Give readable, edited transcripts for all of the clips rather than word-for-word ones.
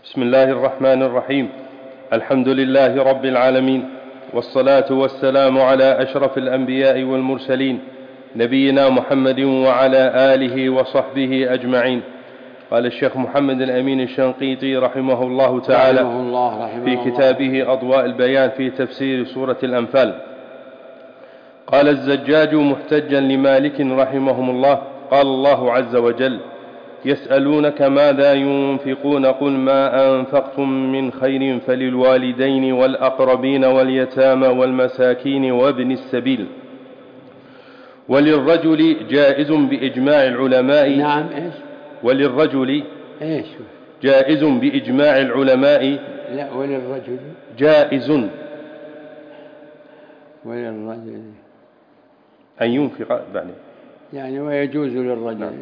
بسم الله الرحمن الرحيم. الحمد لله رب العالمين، والصلاة والسلام على أشرف الأنبياء والمرسلين، نبينا محمد وعلى آله وصحبه أجمعين. قال الشيخ محمد الأمين الشنقيطي رحمه الله تعالى في كتابه أضواء البيان في تفسير سورة الأنفال، قال الزجاج محتجا لمالك رحمهم الله: قال الله عز وجل: يسألونك ماذا ينفقون قل ما أنفقتم من خير فللوالدين والأقربين واليتامى والمساكين وابن السبيل وللرجل جائز بإجماع العلماء. نعم إيش؟ وللرجل إيش؟ جائز بإجماع العلماء. لا، وللرجل جائز وللرجل أن ينفق يعني ويجوز للرجل. نعم.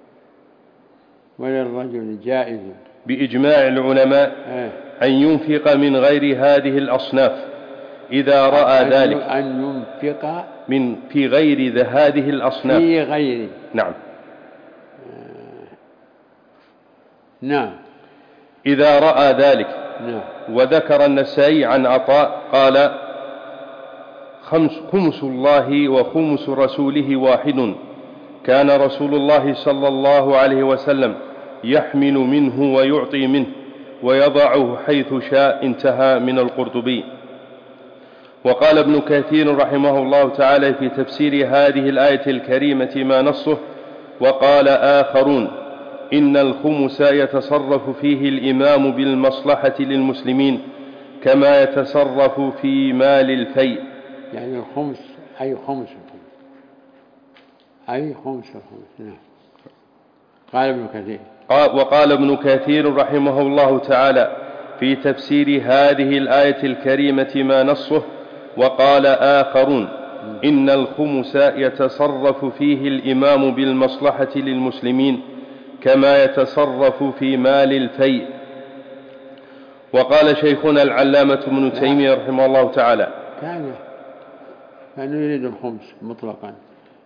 وللرجل جائز بإجماع العلماء أن ينفق من غير هذه الأصناف إذا رأى ذلك. أن ينفق في غير هذه الأصناف. في غير. نعم. نعم. إذا رأى ذلك. نعم. وذكر النسائي عن عطاء قال: خمس الله وخمس رسوله واحد، كان رسول الله صلى الله عليه وسلم يحمل منه ويعطي منه ويضعه حيث شاء. انتهى من القرطبي. وقال ابن كثير رحمه الله تعالى في تفسير هذه الآية الكريمة ما نصه: وقال آخرون إن الخمس يتصرف فيه الإمام بالمصلحة للمسلمين كما يتصرف في مال الفيء. يعني الخمس أي خمس الخمس. نعم. قال ابن كثير. وقال ابن كثير رحمه الله تعالى في تفسير هذه الآية الكريمة ما نصه: وقال آخرون إن الخمس يتصرف فيه الإمام بالمصلحة للمسلمين كما يتصرف في مال الفيء. وقال شيخنا العلامة ابن تيمية رحمه الله تعالى: كان يريد الخمس مطلقا،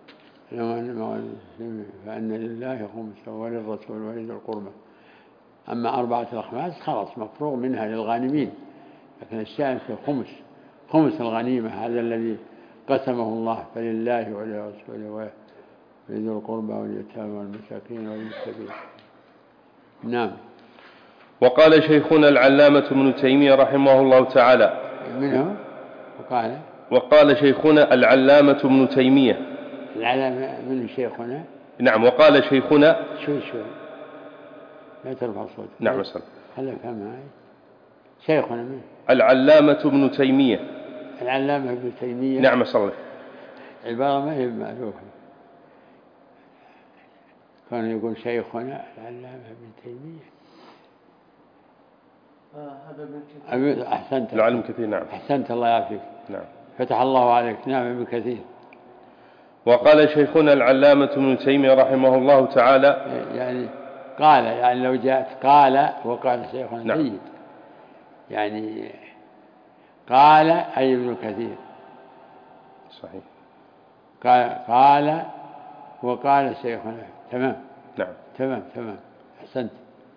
فأن لله خمس وللرسول ولذي القربى. أما 4 الأخماس خلاص مفروغ منها للغانمين، لكن الشأن في خمس الغنيمة، هذا الذي قسمه الله فلله ولرسوله ولذي القربى واليتامى والمساكين وابن السبيل. نعم. وقال شيخنا العلامة ابن تيمية رحمه الله تعالى: منه وقال شيخنا العلامة ابن تيمية. العلامة من شيخنا. نعم. وقال شيخنا شوي لا ترفع صوتك. نعم أسأل. هل أفهم معي؟ شيخنا من؟ العلامة ابن تيمية. العلامة ابن تيمية. نعم أسأل. عبارة ما هي مألوفة، كان يقول شيخنا العلامة ابن تيمية. هذا أحسنت. العلم كثير. نعم. أحسنت، الله يعافيك. نعم. فتح الله عليك. نعم ابن كثير. وقال شيخنا العلامة ابن تيمية رحمه الله تعالى يعني قال، يعني لو جاءت قال وقال شيخنا. نعم. جيد. يعني قال أي ابن كثير. صحيح. قال وقال شيخنا. تمام. نعم. تمام أحسنت.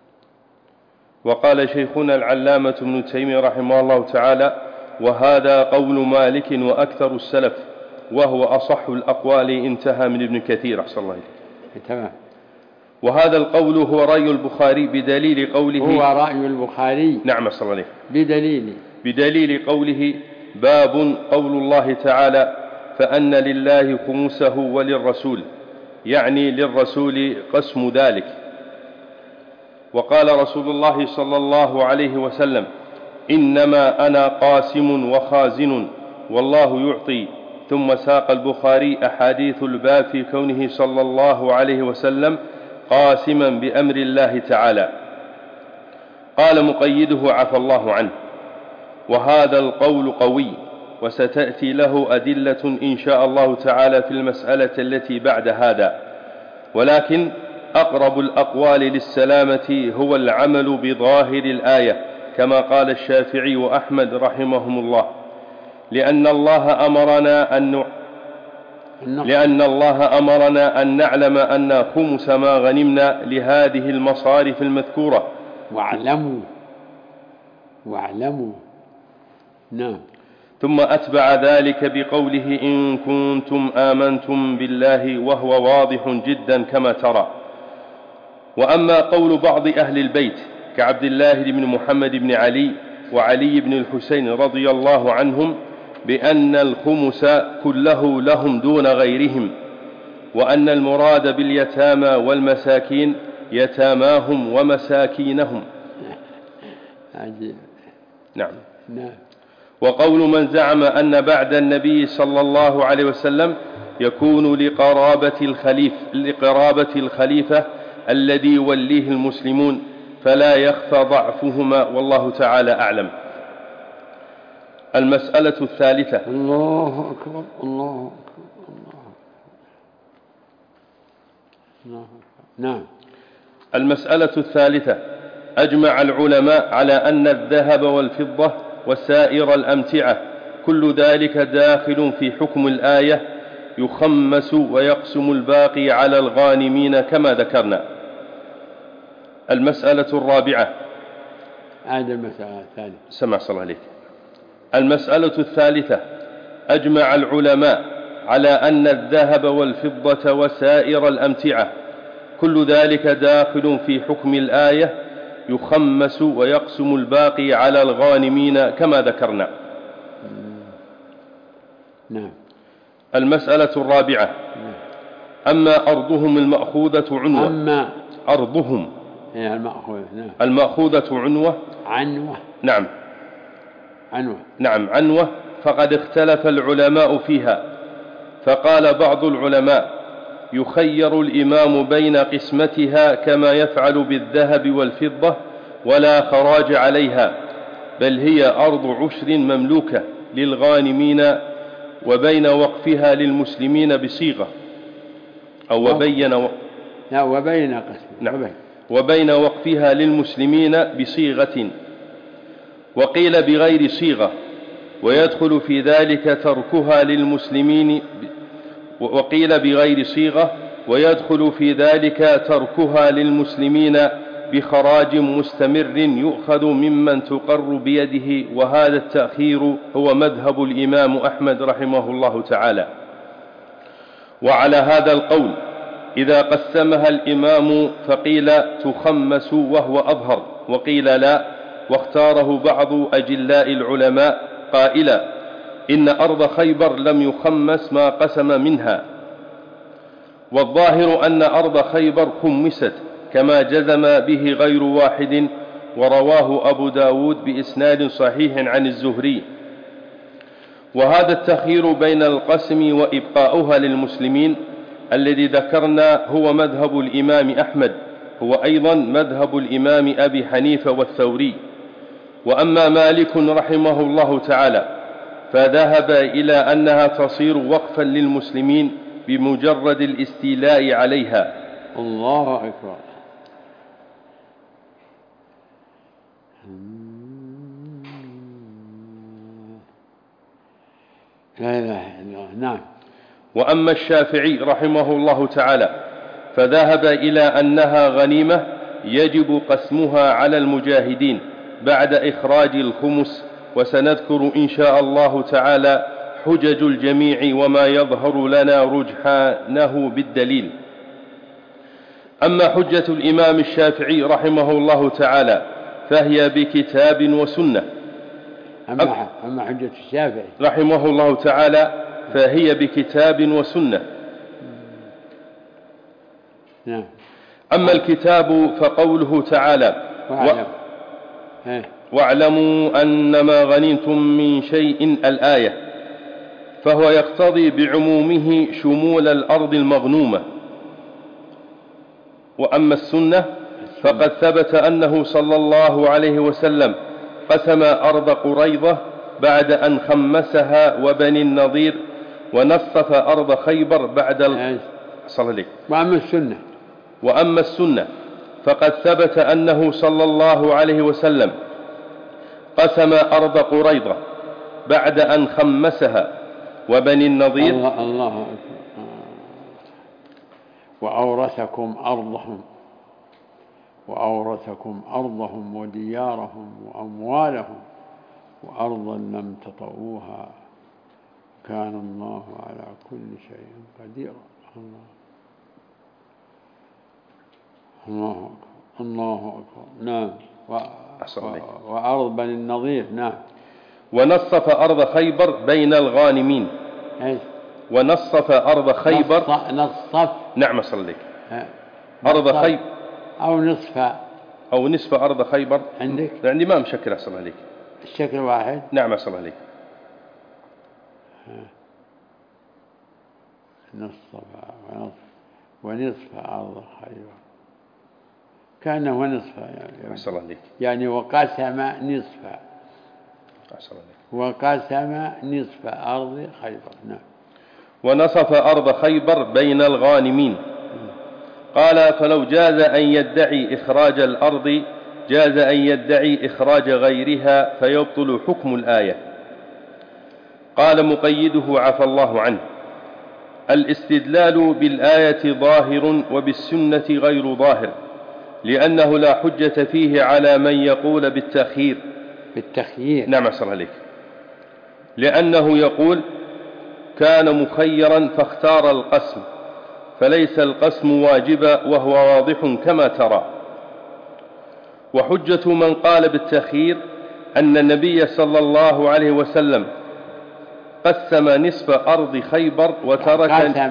وقال شيخنا العلامة ابن تيمية رحمه الله تعالى: وهذا قول مالك وأكثر السلف وهو أصح الأقوال. انتهى من ابن كثير. أحسن الله إليك. تمام. وهذا القول هو رأي البخاري بدليل قوله. هو رأي البخاري. نعم أحسن الله إليك. بدليل قوله: باب قول الله تعالى: فأن لله خمسه وللرسول، يعني للرسول قسم ذلك. وقال رسول الله صلى الله عليه وسلم: إنما أنا قاسم وخازن والله يعطي. ثم ساق البخاري أحاديث الباب في كونه صلى الله عليه وسلم قاسما بأمر الله تعالى. قال مقيده عفى الله عنه: وهذا القول قوي، وستأتي له أدلة إن شاء الله تعالى في المسألة التي بعد هذا، ولكن أقرب الأقوال للسلامة هو العمل بظاهر الآية كما قال الشافعي وأحمد رحمهم الله، لأن الله أمرنا أن نعلم أن خمس ما غنمنا لهذه المصارف المذكورة. واعلموا. نعم. ثم أتبع ذلك بقوله إن كنتم آمنتم بالله، وهو واضح جدا كما ترى. وأما قول بعض أهل البيت كعبد الله بن محمد بن علي وعلي بن الحسين رضي الله عنهم بأن الخمس كله لهم دون غيرهم، وأن المراد باليتامى والمساكين يتاماهم ومساكينهم. عجيب. نعم. نعم. وقول من زعم أن بعد النبي صلى الله عليه وسلم يكون لقرابة الخليفة الذي يوليه المسلمون، فلا يخفى ضعفهما، والله تعالى أعلم. المسألة الثالثة. الله أكبر الله أكبر الله أكبر. نعم. المسألة الثالثة. أجمع العلماء على أن الذهب والفضة وسائر الأمتعة كل ذلك داخل في حكم الآية، يخمس ويقسم الباقي على الغانمين كما ذكرنا. المسألة الرابعة. المسألة الثالثة. سمع صلى الله عليك. المسألة الثالثة. أجمع العلماء على أن الذهب والفضة وسائر الأمتعة كل ذلك داخل في حكم الآية، يخمس ويقسم الباقي على الغانمين كما ذكرنا. نعم. المسألة الرابعة. أما أرضهم المأخوذة عنوة. أما أرضهم المأخوذة عنوة. نعم. عنوة. فقد اختلف العلماء فيها، فقال بعض العلماء يخير الإمام بين قسمتها كما يفعل بالذهب والفضة ولا خراج عليها، بل هي أرض عشر مملوكة للغانمين، وبين وقفها للمسلمين بصيغة أو وبين وقفها للمسلمين بصيغة، وقيل بغير صيغة، ويدخل في ذلك تركها للمسلمين بخراج مستمر يؤخذ ممن تقر بيده، وهذا التأخير هو مذهب الإمام أحمد رحمه الله تعالى. وعلى هذا القول إذا قسمها الإمام فقيل تخمس وهو أظهر، وقيل لا، واختاره بعض أجلاء العلماء قائلا إن أرض خيبر لم يخمس ما قسم منها، والظاهر أن أرض خيبر خمست كما جزم به غير واحد، ورواه أبو داود بإسناد صحيح عن الزهري. وهذا التخيير بين القسم وإبقاؤها للمسلمين الذي ذكرنا هو مذهب الإمام أحمد، هو أيضا مذهب الإمام أبي حنيفة والثوري. وأما مالك رحمه الله تعالى فذهب إلى أنها تصير وقفا للمسلمين بمجرد الاستيلاء عليها. الله أكبر. لا إله إلا الله. نعم. وأما الشافعي رحمه الله تعالى فذهب إلى أنها غنيمة يجب قسمها على المجاهدين بعد إخراج الخمس، وسنذكر إن شاء الله تعالى حجج الجميع وما يظهر لنا رجحانه بالدليل. أما حجة الإمام الشافعي رحمه الله تعالى فهي بكتاب وسنة. أما حجة الشافعي رحمه الله تعالى فهي بكتاب وسنة. نعم. أما الكتاب فقوله تعالى واعلموا أنما غنمتم من شيء الآية، فهو يقتضي بعمومه شمول الأرض المغنومة. وأما السنة فقد ثبت أنه صلى الله عليه وسلم قسم أرض قريظة بعد أن خمسها وبني النضير، ونصف أرض خيبر بعد صلى الله عليه. وأما السنة فقد ثبت أنه صلى الله عليه وسلم قسم أرض قريظة بعد أن خمسها وبني النضير. الله أكبر. وأورثكم أرضهم وأورثكم أرضهم وديارهم وأموالهم وأرضا لم تطئوها كان الله على كل شيء قدير. الله أكبر الله أكبر. نعم. وأرض بني النضير. نعم. ونصف أرض خيبر بين الغانمين. ونصف أرض خيبر. نصف. نعم صليك. أرض خيبر أو نصف أرض خيبر عندك؟ عندي ما مشكل أحسن عليك. الشكل واحد. نعم أحسن عليك. ونصف أرض خيبر كأنه ونصف يعني. أحسن عليك. يعني وقسم نصف. أحسن عليك. وقسم نصف أرض خيبر. نعم. ونصف أرض خيبر بين الغانمين. قال فلو جاز أن يدعي إخراج الأرض جاز أن يدعي إخراج غيرها فيبطل حكم الآية. قال مقيده عفى الله عنه: الاستدلال بالآية ظاهر وبالسنة غير ظاهر، لأنه لا حجة فيه على من يقول بالتأخير. نعم أحسن عليك. لأنه يقول كان مخيرا فاختار القسم، فليس القسم واجبا وهو واضح كما ترى. وحجة من قال بالتأخير أن النبي صلى الله عليه وسلم قسم نصف أرض خيبر وترك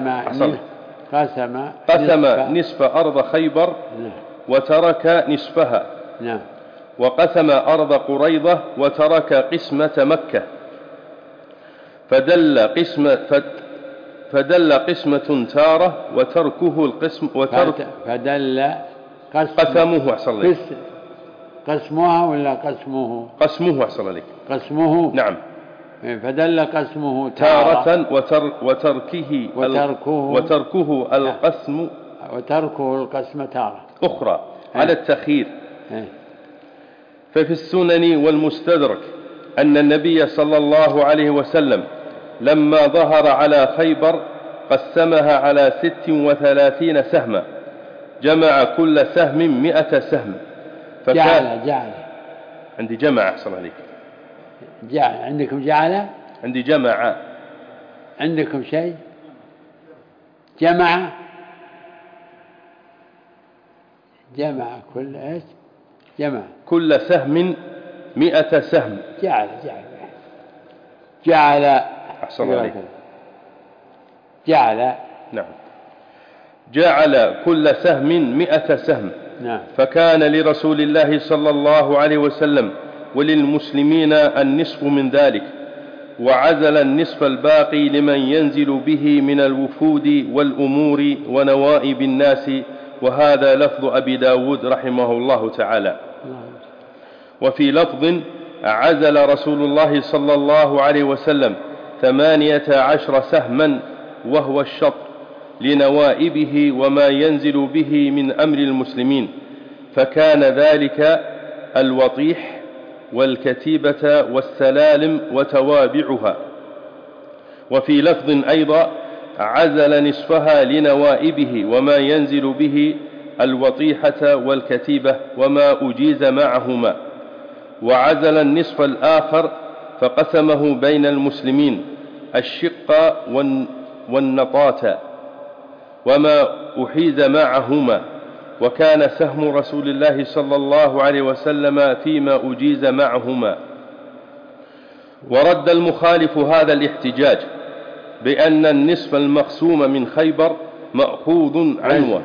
قسم نصف أرض خيبر وترك نصفها. نعم. وقسم أرض قريظة وترك قسمة مكة، فدل قسمة تارة وتركه القسم فدل قسمه. أحسن عليك. قسمها ولا قسمه؟ قسمه. أحسن عليك. قسمه. نعم. فدل قسمه تارة وتركه القسم وتركه القسم تارة أخرى على التأخير. ففي السنن والمستدرك أن النبي صلى الله عليه وسلم لما ظهر على خيبر قسمها على 36 سهما، جمع كل سهم 100 سهم. جعل عندي جمع. أحسن عليك. جعل. عندكم جعل؟ عندي جمع. عندكم شيء جمع كل ايش؟ جمع كل سهم 100 سهم. جعل. أحسن عليك. جعل. نعم. جعل كل سهم 100 سهم. نعم. فكان لرسول الله صلى الله عليه وسلم وللمسلمين النصف من ذلك، وعزل النصف الباقي لمن ينزل به من الوفود والأمور ونوائب الناس. وهذا لفظ أبي داود رحمه الله تعالى. وفي لفظ عزل رسول الله صلى الله عليه وسلم 18 سهما وهو الشط لنوائبه وما ينزل به من أمر المسلمين، فكان ذلك الوطيح والكتيبة والسلالم وتوابعها. وفي لفظ أيضا عزل نصفها لنوائبه وما ينزل به الوطيحة والكتيبة وما أجيز معهما، وعزل النصف الآخر فقسمه بين المسلمين الشق والنطاة وما أحيز معهما، وكان سهم رسول الله صلى الله عليه وسلم فيما أجيز معهما. ورد المخالف هذا الاحتجاج بأن النصف المقسوم من خيبر مأخوذ عنوة،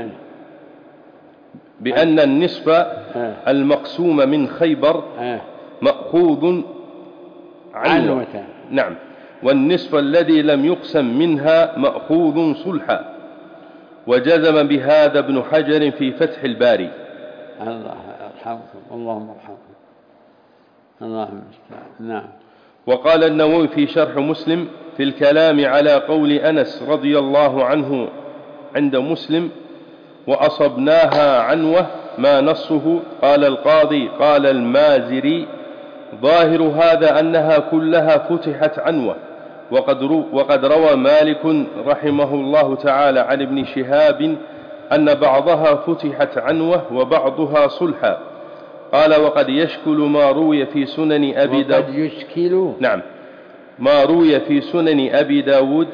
بأن النصف المقسوم من خيبر مأخوذ عنوة. نعم. والنصف الذي لم يقسم منها مأخوذ صلحا. وجزم بهذا ابن حجر في فتح الباري. الله يرحمكم. اللهم ارحمكم. اللهم استعان. نعم. وقال النووي في شرح مسلم في الكلام على قول أنس رضي الله عنه عند مسلم: وأصبناها عنوة ما نصه. قال القاضي قال المازري: ظاهر هذا أنها كلها فتحت عنوة. وقد روى مالك رحمه الله تعالى عن ابن شهاب أن بعضها فتحت عنوة وبعضها صلحا. قال وقد يشكل ما روي في سنن أبي داود. وقد يشكل. نعم. ما روي في سنن أبي داود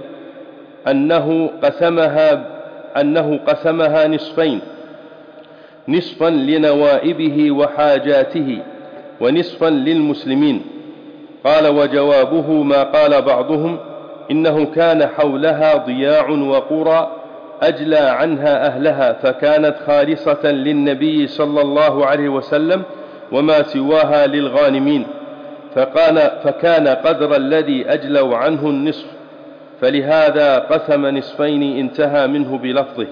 أنه قسمها نصفين، نصفا لنوائبه وحاجاته ونصفا للمسلمين. قال وجوابه ما قال بعضهم إنه كان حولها ضياع وقرى أجلى عنها أهلها، فكانت خالصة للنبي صلى الله عليه وسلم وما سواها للغانمين، فكان قدر الذي أجلوا عنه النصف، فلهذا قسم نصفين انتهى منه بلفظه.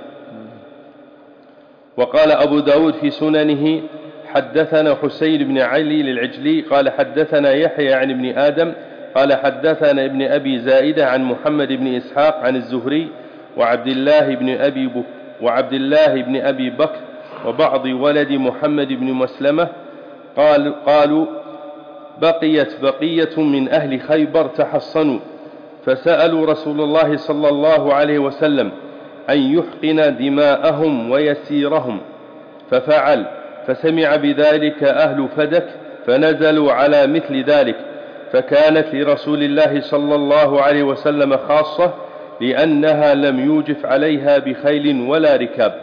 وقال أبو داود في سننه حدثنا حسين بن علي للعجلي قال حدثنا يحيى عن ابن آدم قال حدثنا ابن أبي زائدة عن محمد بن إسحاق عن الزهري وعبد الله بن أبي بكر وبعض ولد محمد بن مسلمة قالوا بقيت بقية من أهل خيبر تحصنوا، فسألوا رسول الله صلى الله عليه وسلم أن يحقن دماءهم ويسيرهم، ففعل، فسمع بذلك أهل فدك فنزلوا على مثل ذلك، فكانت لرسول الله صلى الله عليه وسلم خاصة لأنها لم يوجف عليها بخيل ولا ركاب.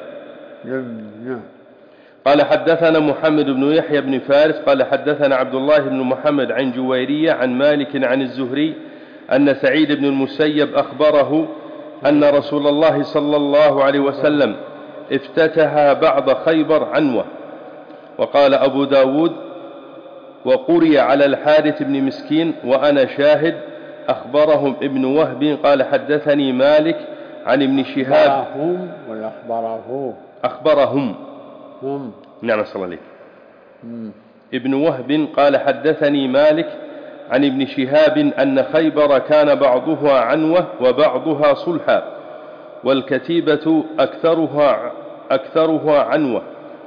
قال حدثنا محمد بن يحيى بن فارس قال حدثنا عبد الله بن محمد عن جويرية عن مالك عن الزهري أن سعيد بن المسيب أخبره أن رسول الله صلى الله عليه وسلم افتتح بعض خيبر عنوة. وقال أبو داود وقري على الحارث بن مسكين وأنا شاهد أخبرهم ابن وهب قال حدثني مالك عن ابن شهاب. أخبرهم نعم صلى الله عليه. ابن وهب قال حدثني مالك عن ابن شهاب أن خيبر كان بعضها عنوة وبعضها صلحا، والكتيبة أكثرها عنوة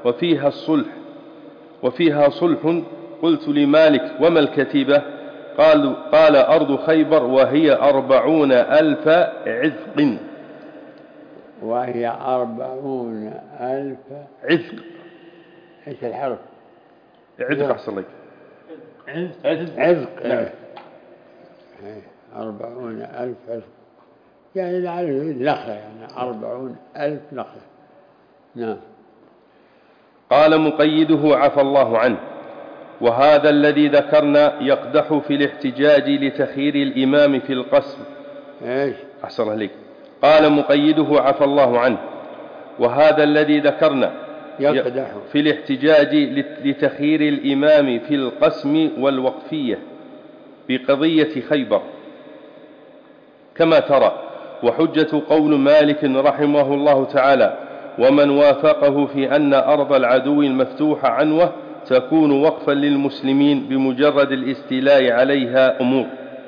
وفيها صلح. قلت لمالك وما الكتيبة؟ قال أرض خيبر وهي 40,000 عزق. وهي 40,000 عزق. ايش الحرف؟ عزق أحسن لك. عزق. نعم. 40,000 عزق يعني لعله نخلة، يعني 40,000 نخلة. نعم. قال مقيده عفى الله عنه: وهذا الذي ذكرنا يقدح في الاحتجاج لتخيير الإمام في القسم. ايش؟ أحسن لك. قال مقيده عفى الله عنه: وهذا الذي ذكرنا يقدح في الاحتجاج لتخيير الإمام في القسم والوقفية بقضية خيبر كما ترى، وحجة قول مالك رحمه الله تعالى: ومن وافقه في أن أرض العدو المفتوحة عنوة تكون وقفا للمسلمين بمجرد الاستيلاء عليها أمور،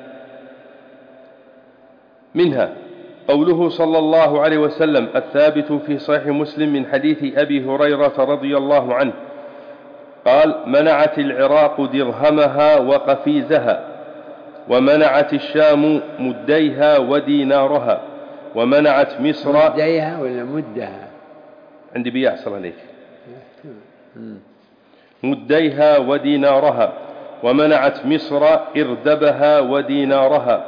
منها قوله صلى الله عليه وسلم الثابت في صحيح مسلم من حديث أبي هريرة رضي الله عنه قال: منعت العراق درهمها وقفيزها، ومنعت الشام مديها ودينارها، ومنعت مصر مديها ولا مدها؟ عندي بيع صلى عليك. مديها ودينارها، ومنعت مصر إردبها ودينارها.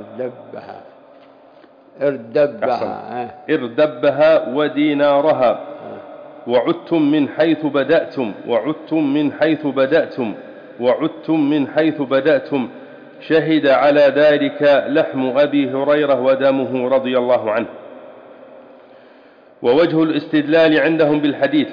إردبها ودينارها. وعدتم من حيث بدأتم، وعدتم من حيث بدأتم، وعدتم من حيث بدأتم. شهد على ذلك لحم أبي هريرة ودمه رضي الله عنه. ووجه الاستدلال عندهم بالحديث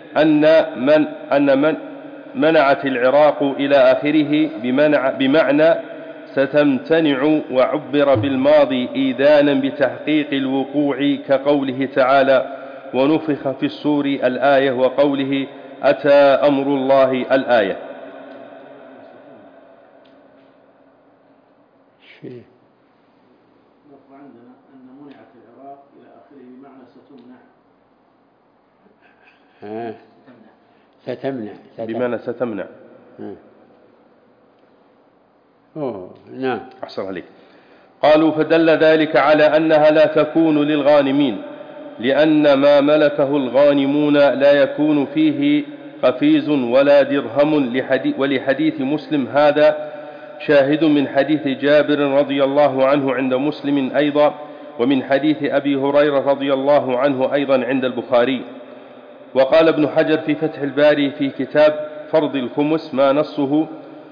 أن من منعت العراق إلى آخره بمعنى ستمتنع، وعبر بالماضي إيذانا بتحقيق الوقوع كقوله تعالى: ونفخ في الصور الآية، وقوله أتى أمر الله الآية. عندنا أن منعت العراق إلى آخره بمعنى ستمنع. بمعنى ستمنع. نعم. أحسن عليك. قالوا فدل ذلك على أنها لا تكون للغانمين، لأن ما ملكه الغانمون لا يكون فيه قفيز ولا درهم، ولحديث مسلم هذا شاهد من حديث جابر رضي الله عنه عند مسلم أيضا، ومن حديث أبي هريرة رضي الله عنه أيضا عند البخاري. وقال ابن حجر في فتح الباري في كتاب فرض الخمس ما نصه،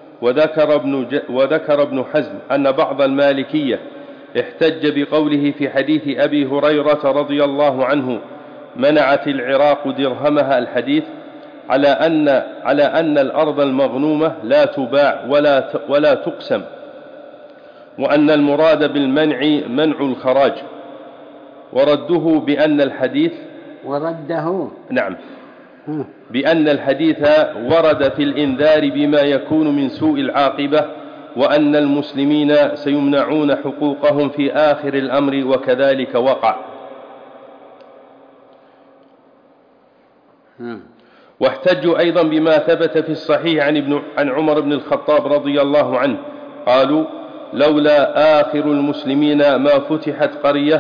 وذكر ابن حزم أن بعض المالكية احتج بقوله في حديث أبي هريرة رضي الله عنه منعت العراق درهمها الحديث على أن الأرض المغنومة لا تباع ولا تقسم، وأن المراد بالمنع منع الخراج، ورده بأن الحديث بأن الحديث ورد في الإنذار بما يكون من سوء العاقبة، وأن المسلمين سيمنعون حقوقهم في آخر الأمر، وكذلك وقع. واحتجوا أيضا بما ثبت في الصحيح عن عمر بن الخطاب رضي الله عنه، قالوا لولا آخر المسلمين ما فتحت قرية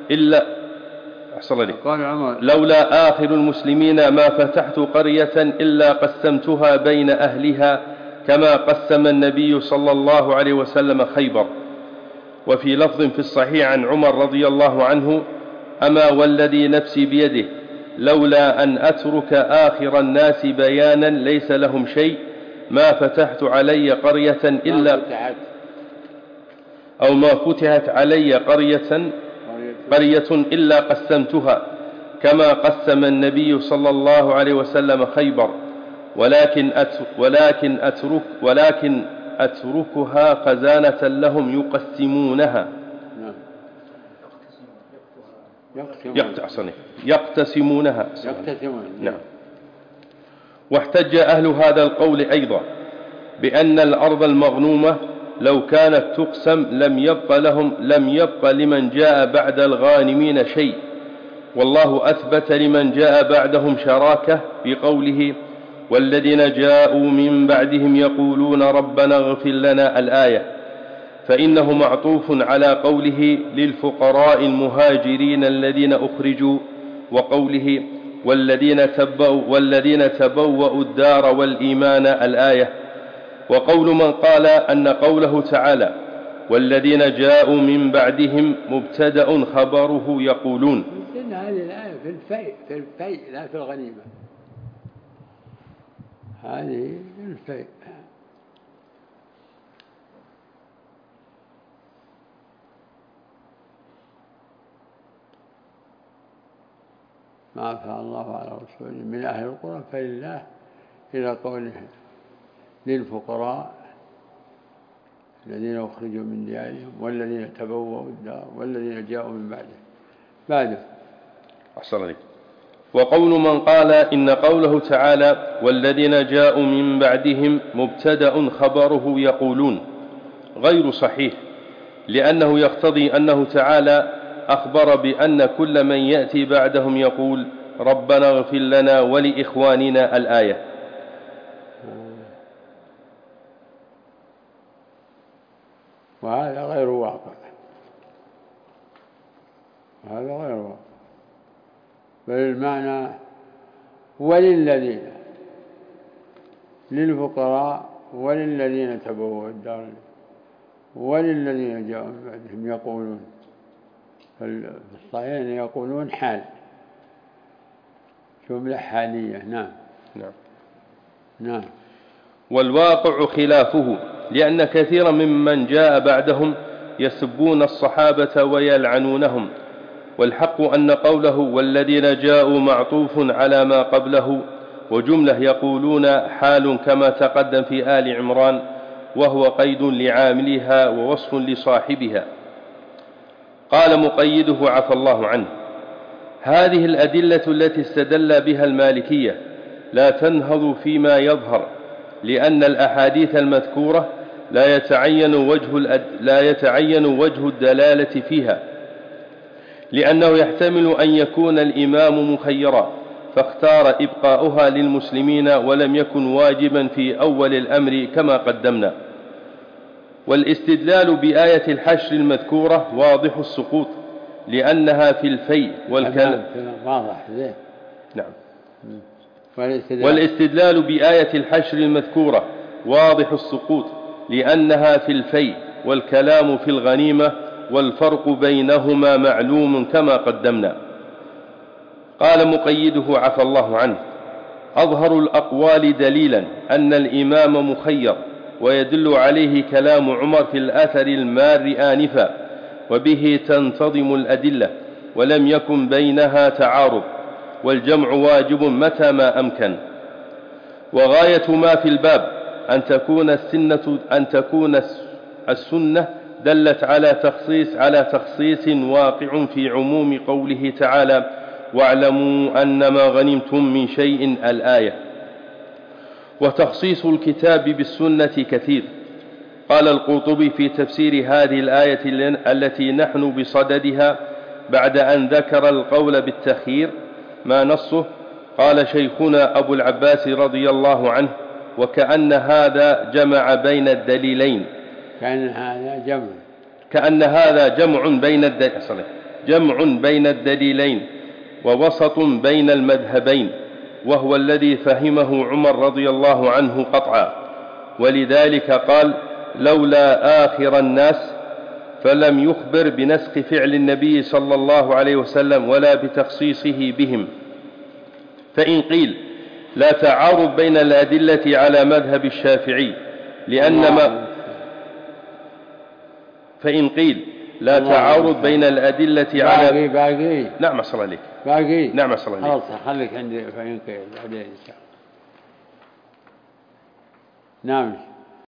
لولا آخر المسلمين ما فتحت قرية إلا قسمتها بين أهلها كما قسم النبي صلى الله عليه وسلم خيبر. وفي لفظ في الصحيح عن عمر رضي الله عنه: أما والذي نفسي بيده لولا أن أترك آخر الناس بيانا ليس لهم شيء ما فتحت علي قرية إلا قسمتها كما قسم النبي صلى الله عليه وسلم خيبر، ولكن أتركها خزانة لهم يقسمونها يقتسمونها. نعم. واحتج أهل هذا القول أيضا بأن الأرض المغنومة لو كانت تقسم لم يبق لمن جاء بعد الغانمين شيء، والله أثبت لمن جاء بعدهم شراكة بقوله: والذين جاءوا من بعدهم يقولون ربنا اغفر لنا الآية، فإنه معطوف على قوله للفقراء المهاجرين الذين أخرجوا، وقوله والذين تبوأوا الدار والإيمان الآية. وقول من قال أن قوله تعالى والذين جاءوا من بعدهم مبتدأ خبره يقولون، هذه الآية في الفيء لا في الغنيمة، هذه في الفيء. ما أفاء الله على رسوله من أهل القرى فلله، إلى قوله للفقراء الذين أخرجوا من ديارهم والذين تبوأوا الدار والذين جاءوا من بعده. أحسن عليك. وقول من قال إن قوله تعالى والذين جاءوا من بعدهم مبتدأ خبره يقولون غير صحيح، لأنه يقتضي أنه تعالى أخبر بأن كل من يأتي بعدهم يقول ربنا اغفر لنا ولإخواننا الآية. وهذا غير واقع، بل المعنى وللذين، للفقراء وللذين تبوأوا الدار وللذين جاءوا من بعدهم يقولون، في الصحيح يقولون حال، جملة حالية. نعم. والواقع خلافه، لأن كثيرا ممن جاء بعدهم يسبون الصحابة ويلعنونهم، والحق أن قوله والذين جاءوا معطوف على ما قبله، وجملة يقولون حال كما تقدم في آل عمران، وهو قيد لعاملها ووصف لصاحبها. قال مقيده عفى الله عنه: هذه الأدلة التي استدل بها المالكية لا تنهض فيما يظهر، لأن الأحاديث المذكورة لا يتعين وجه الدلالة فيها، لأنه يحتمل أن يكون الإمام مخيرا فاختار إبقاؤها للمسلمين ولم يكن واجبا في أول الأمر كما قدمنا. والاستدلال بآية الحشر المذكورة واضح السقوط، لأنها في الفيء والكلام. واضح زين. نعم. والاستدلال بآية الحشر المذكورة واضح السقوط، لأنها في الفيء والكلام في الغنيمة، والفرق بينهما معلوم كما قدمنا. قال مقيده عفى الله عنه: أظهر الأقوال دليلا أن الإمام مخير، ويدل عليه كلام عمر في الأثر المار آنفا، وبه تنتظم الأدلة، ولم يكن بينها تعارض، والجمع واجب متى ما أمكن. وغاية ما في الباب أن تكون السنة دلت على تخصيص واقع في عموم قوله تعالى: واعلموا أنما غنمتم من شيء الآية. وتخصيص الكتاب بالسنة كثير. قال القرطبي في تفسير هذه الآية التي نحن بصددها بعد أن ذكر القول بالتخيير ما نصه، قال شيخنا أبو العباس رضي الله عنه: وكأن هذا جمع بين الدليلين، كأن هذا جمع بين الدليلين ووسط بين المذهبين، وهو الذي فهمه عمر رضي الله عنه قطعا. ولذلك قال: لولا آخر الناس، فلم يخبر بنسخ فعل النبي صلى الله عليه وسلم ولا بتخصيصه بهم. فإن قيل لا تعارض بين الأدلة على مذهب الشافعي، فإن قيل لا تعارض بين الأدلة على باقي. نعم أصل عليك باقي. نعم أصل عليك. خلاص خليك عندي فإن قيل بعدين إن شاء الله. نعم.